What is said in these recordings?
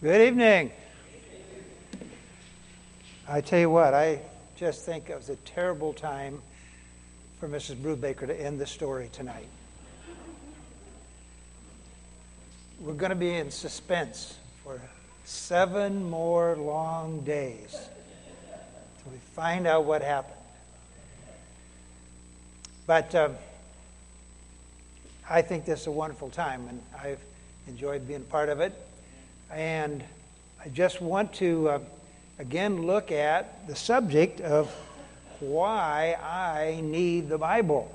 Good evening. I tell you what, I just think it was a terrible time for Mrs. Brubaker to end the story tonight. We're going to be in suspense for 7 more long days till we find out what happened. But I think this is a wonderful time, and I've enjoyed being part of it. And I just want to, again, look at the subject of why I need the Bible.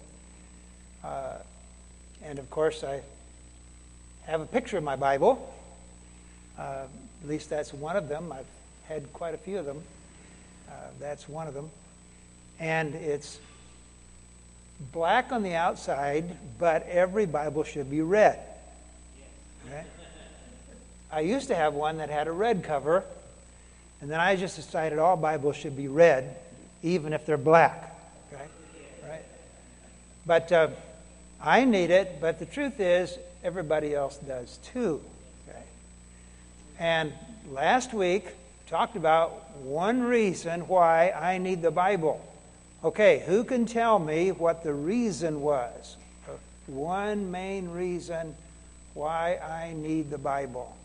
And, of course, I have a picture of my Bible. At least that's one of them. I've had quite a few of them. That's one of them. And it's black on the outside, but every Bible should be red. Okay? I used to have one that had a red cover, and then I just decided all Bibles should be red, even if they're black. Okay? Right? But I need it, but the truth is, everybody else does too. Okay? And last week, talked about one reason why I need the Bible. Okay, who can tell me what the reason was? One main reason why I need the Bible.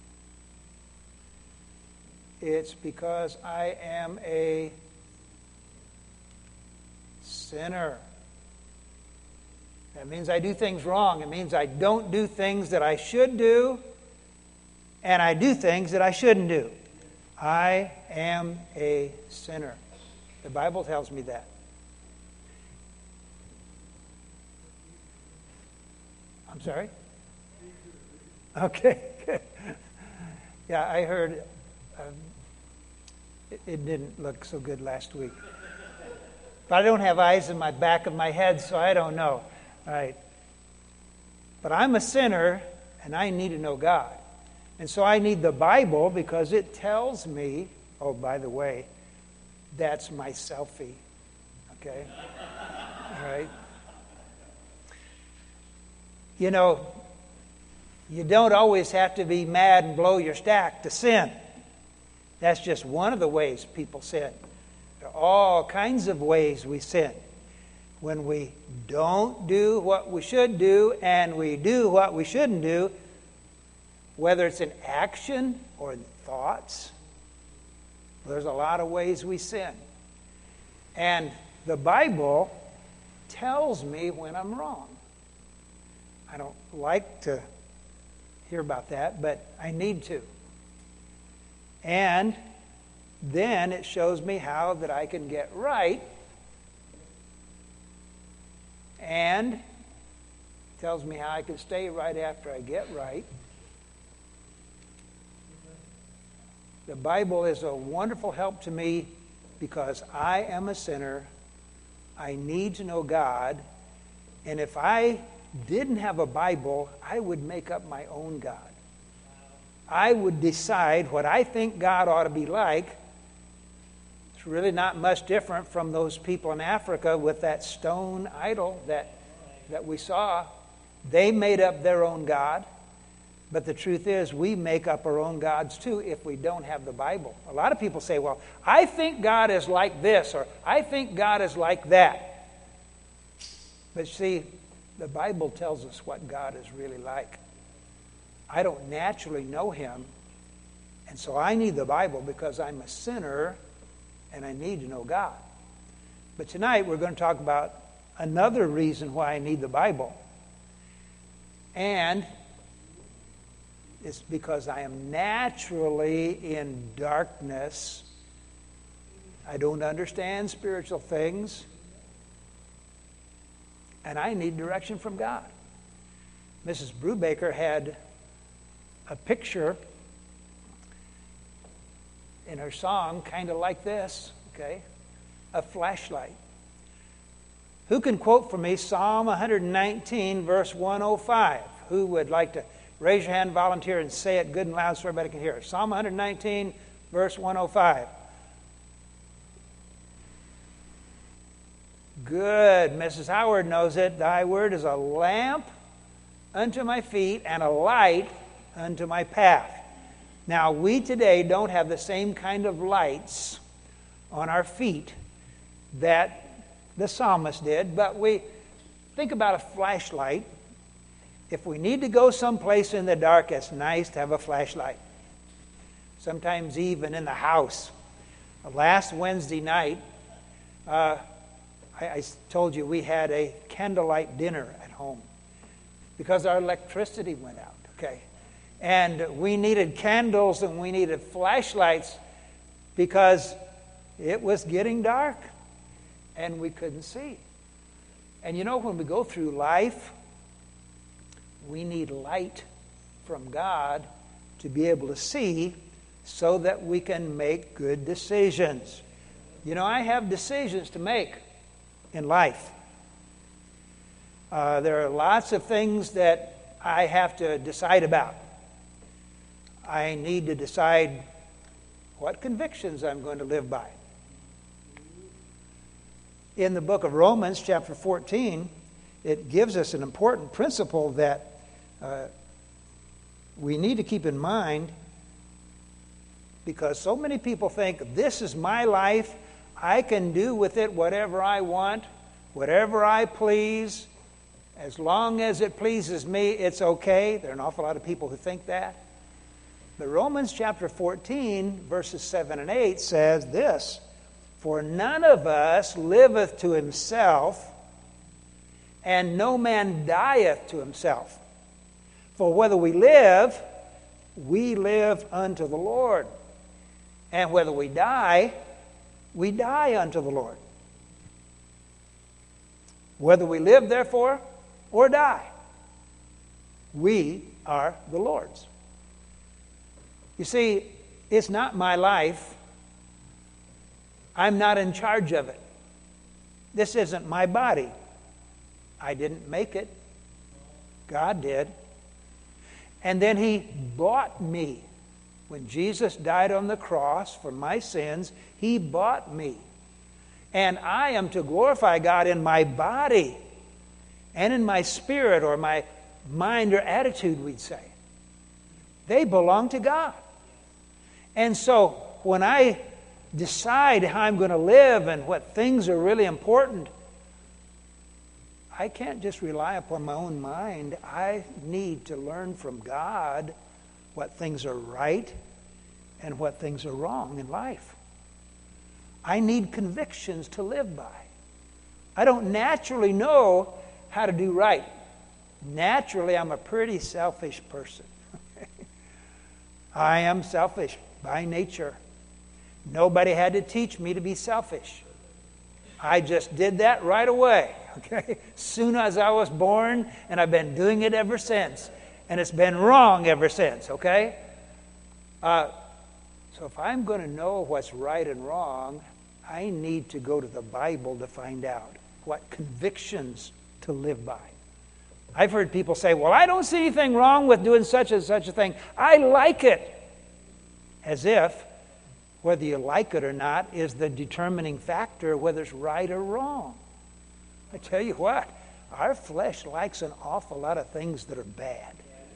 It's because I am a sinner. That means I do things wrong. It means I don't do things that I should do, and I do things that I shouldn't do. I am a sinner. The Bible tells me that. I'm sorry? Okay. Yeah, I heard it didn't look so good last week. But I don't have eyes in my back of my head, so I don't know. All right. But I'm a sinner, and I need to know God. And so I need the Bible because it tells me, oh, by the way, that's my selfie. Okay? All right? You know, you don't always have to be mad and blow your stack to sin. That's just one of the ways people sin. There are all kinds of ways we sin. When we don't do what we should do and we do what we shouldn't do, whether it's in action or in thoughts, there's a lot of ways we sin. And the Bible tells me when I'm wrong. I don't like to hear about that, but I need to. And then it shows me how that I can get right, and tells me how I can stay right after I get right. The Bible is a wonderful help to me because I am a sinner. I need to know God, and if I didn't have a Bible, I would make up my own God. I would decide what I think God ought to be like. It's really not much different from those people in Africa with that stone idol that we saw. They made up their own God. But the truth is, we make up our own gods too if we don't have the Bible. A lot of people say, well, I think God is like this, or I think God is like that. But see, the Bible tells us what God is really like. I don't naturally know Him, and so I need the Bible because I'm a sinner and I need to know God. But tonight we're going to talk about another reason why I need the Bible. And it's because I am naturally in darkness. I don't understand spiritual things. And I need direction from God. Mrs. Brubaker had a picture in her song, kind of like this, okay? A flashlight. Who can quote for me Psalm 119, verse 105? Who would like to raise your hand, volunteer, and say it good and loud so everybody can hear it? Psalm 119, verse 105. Good. Mrs. Howard knows it. Thy word is a lamp unto my feet and a light unto my path. Now, we today don't have the same kind of lights on our feet that the psalmist did, but we think about a flashlight. If we need to go someplace in the dark, it's nice to have a flashlight. Sometimes even in the house. Last Wednesday night, I told you we had a candlelight dinner at home because our electricity went out, okay? And we needed candles and we needed flashlights because it was getting dark and we couldn't see. And you know, when we go through life, we need light from God to be able to see so that we can make good decisions. You know, I have decisions to make in life. There are lots of things that I have to decide about. I need to decide what convictions I'm going to live by. In the book of Romans, chapter 14, it gives us an important principle that we need to keep in mind, because so many people think, this is my life, I can do with it whatever I want, whatever I please, as long as it pleases me, it's okay. There are an awful lot of people who think that. But Romans chapter 14, verses 7 and 8 says this, "For none of us liveth to himself, and no man dieth to himself. For whether we live unto the Lord. And whether we die unto the Lord. Whether we live, therefore, or die, we are the Lord's." You see, it's not my life. I'm not in charge of it. This isn't my body. I didn't make it. God did. And then He bought me. When Jesus died on the cross for my sins, He bought me. And I am to glorify God in my body and in my spirit, or my mind or attitude, we'd say. They belong to God. And so when I decide how I'm going to live and what things are really important, I can't just rely upon my own mind. I need to learn from God what things are right and what things are wrong in life. I need convictions to live by. I don't naturally know how to do right. Naturally, I'm a pretty selfish person. I am selfish by nature. Nobody had to teach me to be selfish. I just did that right away, okay? Soon as I was born, and I've been doing it ever since. And it's been wrong ever since, okay? So if I'm going to know what's right and wrong, I need to go to the Bible to find out what convictions to live by. I've heard people say, well, I don't see anything wrong with doing such and such a thing. I like it. As if whether you like it or not is the determining factor whether it's right or wrong. I tell you what, our flesh likes an awful lot of things that are bad.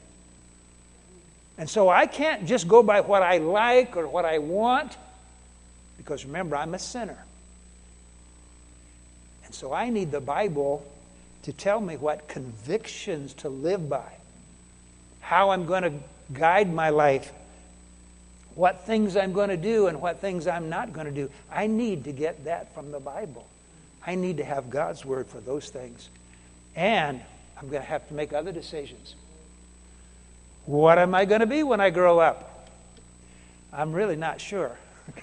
And so I can't just go by what I like or what I want, because remember, I'm a sinner. And so I need the Bible to tell me what convictions to live by, how I'm going to guide my life, what things I'm going to do and what things I'm not going to do. I need to get that from the Bible. I need to have God's Word for those things. And I'm going to have to make other decisions. What am I going to be when I grow up? I'm really not sure.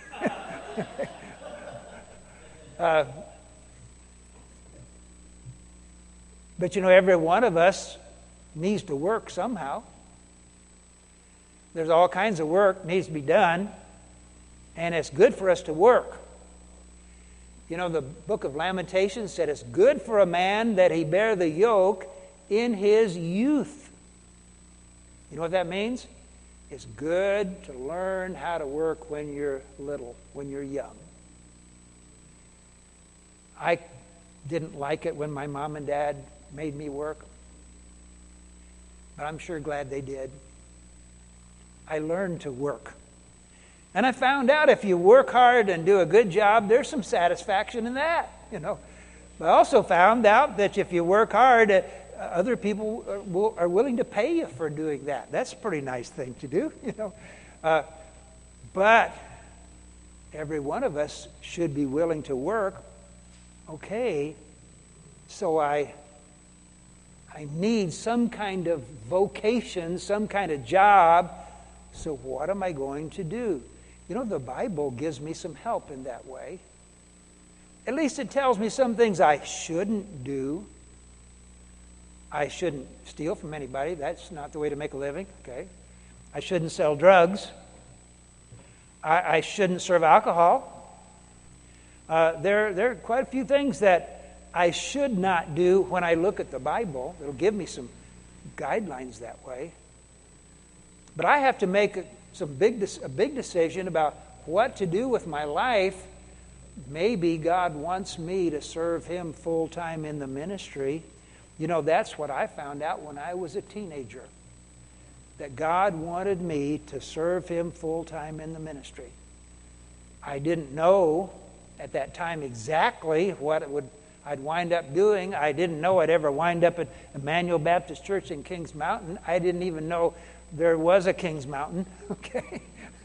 But you know, every one of us needs to work somehow. There's all kinds of work needs to be done, and it's good for us to work. You know, the book of Lamentations said it's good for a man that he bear the yoke in his youth. You know what that means? It's good to learn how to work when you're little, when you're young. I didn't like it when my mom and dad made me work, but I'm sure glad they did. I learned to work. And I found out if you work hard and do a good job, there's some satisfaction in that, I also found out that if you work hard, other people are willing to pay you for doing that. That's a pretty nice thing to do, But every one of us should be willing to work. Okay, so I need some kind of vocation, some kind of job. So what am I going to do? The Bible gives me some help in that way. At least it tells me some things I shouldn't do. I shouldn't steal from anybody. That's not the way to make a living. Okay. I shouldn't sell drugs. I shouldn't serve alcohol. There are quite a few things that I should not do when I look at the Bible. It'll give me some guidelines that way. But I have to make a big decision about what to do with my life. Maybe God wants me to serve Him full-time in the ministry. That's what I found out when I was a teenager. That God wanted me to serve Him full-time in the ministry. I didn't know at that time exactly what I'd wind up doing. I didn't know I'd ever wind up at Emmanuel Baptist Church in Kings Mountain. I didn't even know there was a Kings Mountain. Okay.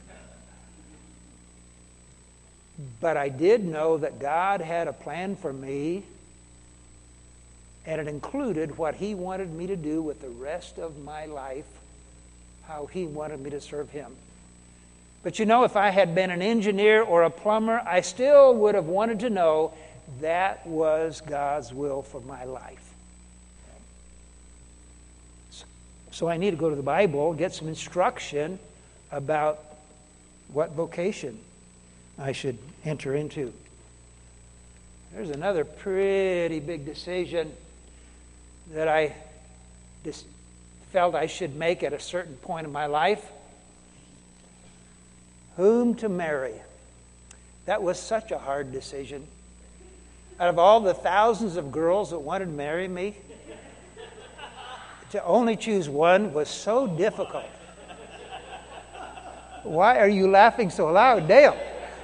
But I did know that God had a plan for me, and it included what He wanted me to do with the rest of my life, how He wanted me to serve Him. But if I had been an engineer or a plumber, I still would have wanted to know that was God's will for my life. So I need to go to the Bible, get some instruction about what vocation I should enter into. There's another pretty big decision that I just felt I should make at a certain point in my life. Whom to marry. That was such a hard decision. Out of all the thousands of girls that wanted to marry me, to only choose one was so difficult. Why are you laughing so loud, Dale?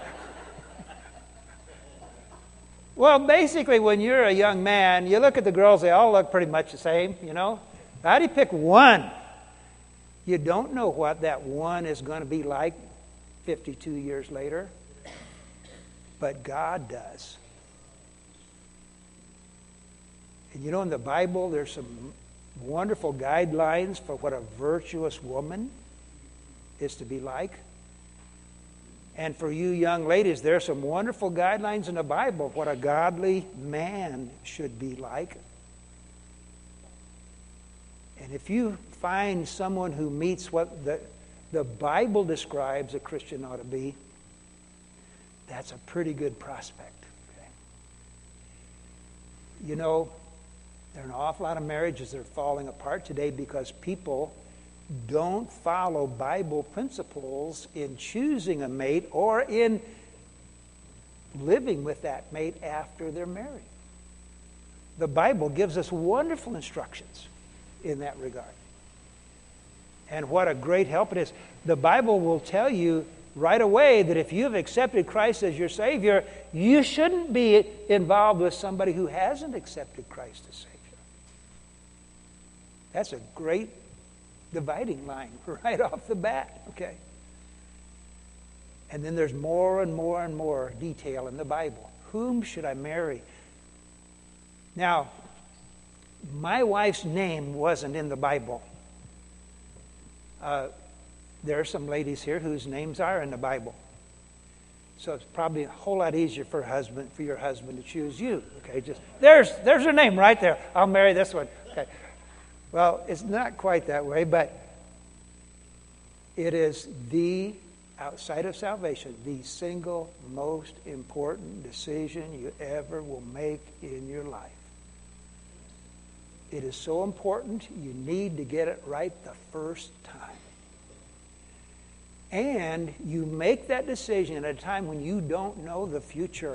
Well, basically, when you're a young man, you look at the girls, they all look pretty much the same, How do you pick one? You don't know what that one is going to be like 52 years later, but God does. And in the Bible, there's some wonderful guidelines for what a virtuous woman is to be like. And for you young ladies, there are some wonderful guidelines in the Bible of what a godly man should be like. And if you find someone who meets what the Bible describes a Christian ought to be, that's a pretty good prospect. Okay? There are an awful lot of marriages that are falling apart today because people don't follow Bible principles in choosing a mate or in living with that mate after they're married. The Bible gives us wonderful instructions in that regard. And what a great help it is. The Bible will tell you right away that if you've accepted Christ as your Savior, you shouldn't be involved with somebody who hasn't accepted Christ as Savior. That's a great dividing line right off the bat, okay? And then there's more and more and more detail in the Bible. Whom should I marry? Now, my wife's name wasn't in the Bible. There are some ladies here whose names are in the Bible. So it's probably a whole lot easier for your husband to choose you. Okay, just there's her name right there. I'll marry this one. Okay. Well, it's not quite that way, but it is outside of salvation, the single most important decision you ever will make in your life. It is so important, you need to get it right the first time. And you make that decision at a time when you don't know the future.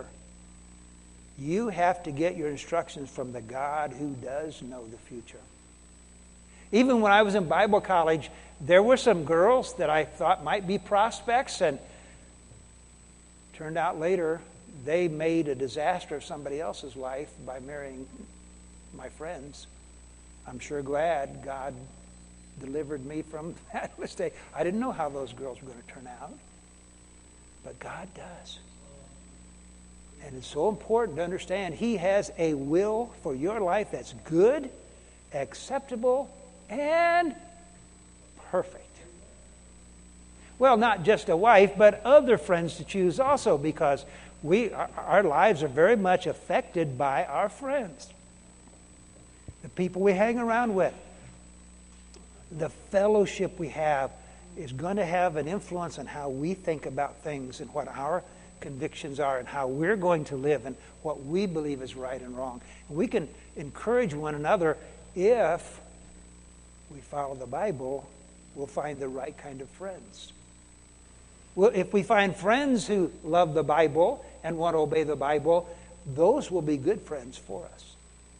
You have to get your instructions from the God who does know the future. Even when I was in Bible college, there were some girls that I thought might be prospects, and turned out later they made a disaster of somebody else's life by marrying my friends. I'm sure glad God delivered me from that mistake. I didn't know how those girls were going to turn out, but God does. And it's so important to understand He has a will for your life that's good, acceptable, and perfect. Well, not just a wife, but other friends to choose also, because our lives are very much affected by our friends. The people we hang around with, the fellowship we have is going to have an influence on how we think about things and what our convictions are and how we're going to live and what we believe is right and wrong. And we can encourage one another. If we follow the Bible, we'll find the right kind of friends. Well, if we find friends who love the Bible and want to obey the Bible, those will be good friends for us.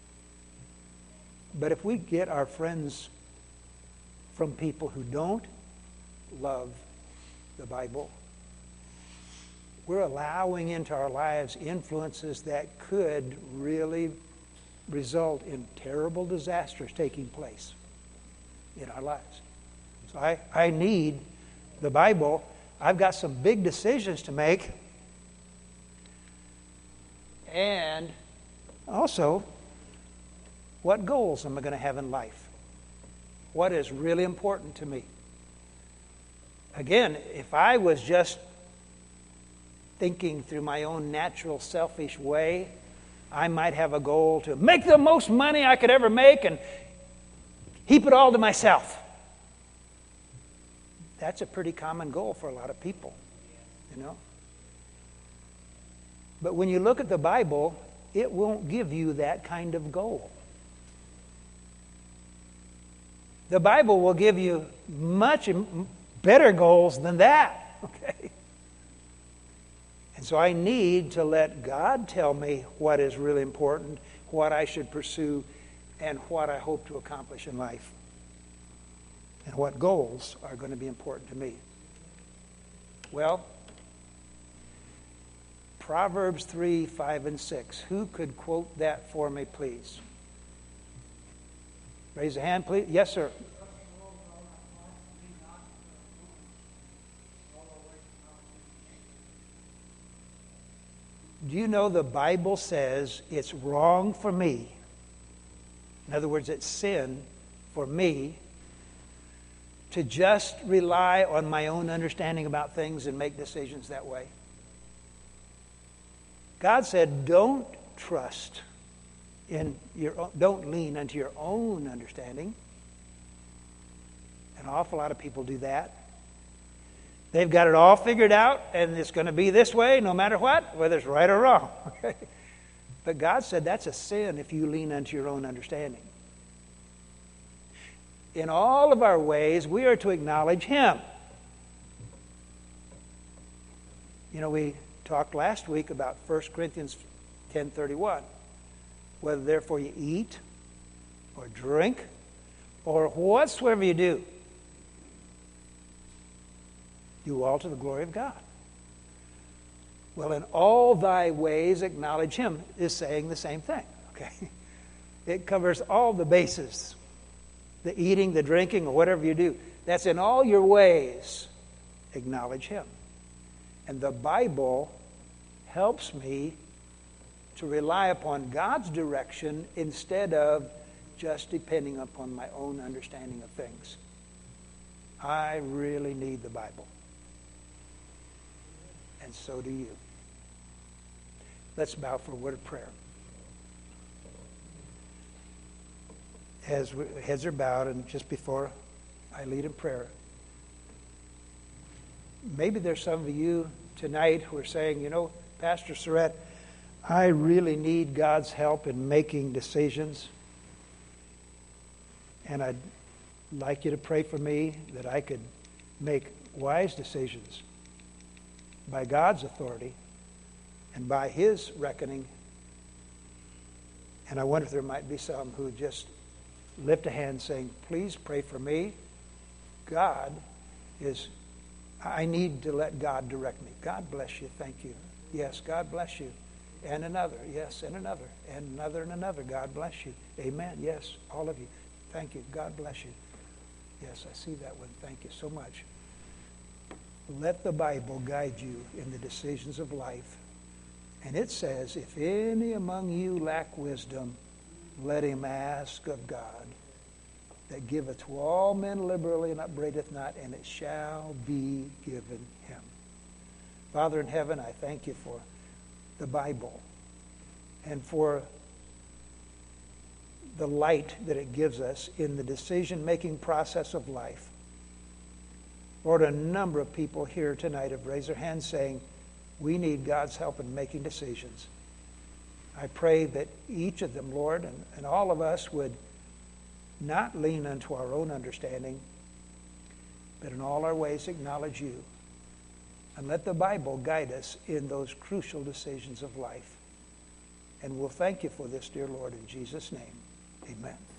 But if we get our friends from people who don't love the Bible, we're allowing into our lives influences that could really result in terrible disasters taking place in our lives. So I need the Bible. I've got some big decisions to make. And also, what goals am I going to have in life? What is really important to me? Again, if I was just thinking through my own natural selfish way, I might have a goal to make the most money I could ever make and heap it all to myself. That's a pretty common goal for a lot of people, you know. But when you look at the Bible, it won't give you that kind of goal. The Bible will give you much better goals than that, okay? And so I need to let God tell me what is really important, what I should pursue, and what I hope to accomplish in life, and what goals are going to be important to me. Well, Proverbs 3, 5, and 6. Who could quote that for me, please? Raise a hand, please. Yes, sir. Do you know the Bible says it's wrong for me? In other words, it's sin for me to just rely on my own understanding about things and make decisions that way. God said, don't trust don't lean unto your own understanding. An awful lot of people do that. They've got it all figured out, and it's going to be this way no matter what, whether it's right or wrong. But God said that's a sin if you lean unto your own understanding. In all of our ways, we are to acknowledge Him. You know, we talked last week about 1 Corinthians 10:31. Whether therefore you eat or drink or whatsoever you do, do all to the glory of God. Well, in all thy ways acknowledge Him is saying the same thing. Okay, it covers all the bases. The eating, the drinking, or whatever you do. That's in all your ways. Acknowledge Him. And the Bible helps me to rely upon God's direction instead of just depending upon my own understanding of things. I really need the Bible. And so do you. Let's bow for a word of prayer. As heads are bowed, and just before I lead in prayer, maybe there's some of you tonight who are saying, you know, Pastor Surratt, I really need God's help in making decisions. And I'd like you to pray for me that I could make wise decisions by God's authority and by His reckoning. And I wonder if there might be some who just lift a hand saying, please pray for me. I need to let God direct me. God bless you. Thank you. Yes, God bless you. And another. Yes, and another. And another and another. God bless you. Amen. Yes, all of you. Thank you. God bless you. Yes, I see that one. Thank you so much. Let the Bible guide you in the decisions of life. And it says, if any among you lack wisdom, let him ask of God, that giveth to all men liberally and upbraideth not, and it shall be given him. Father in heaven, I thank you for the Bible and for the light that it gives us in the decision-making process of life. Lord, a number of people here tonight have raised their hands saying, we need God's help in making decisions. I pray that each of them, Lord, and all of us would not lean unto our own understanding, but in all our ways acknowledge you. And let the Bible guide us in those crucial decisions of life. And we'll thank you for this, dear Lord, in Jesus' name. Amen.